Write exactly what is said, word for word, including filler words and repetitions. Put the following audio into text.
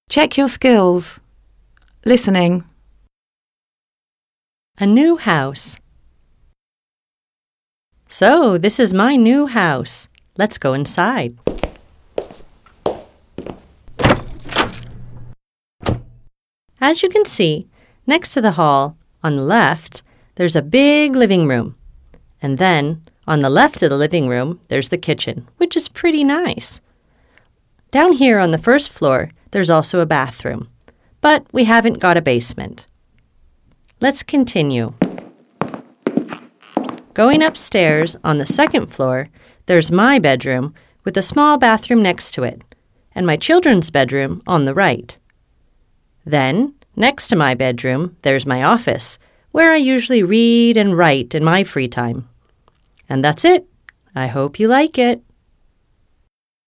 Check your skills. Listening. A new house. So, this is my new house. Let's go inside. As you can see, next to the hall, on the left, there's a big living room. And then, on the left of the living room, there's the kitchen, which is pretty nice. Down here on the first floor, there's also a bathroom. But we haven't got a basement. Let's continue. Going upstairs, on the second floor, there's my bedroom with a small bathroom next to it, and my children's bedroom on the right. Then, next to my bedroom, there's my office, where I usually read and write in my free time. And that's it. I hope you like it.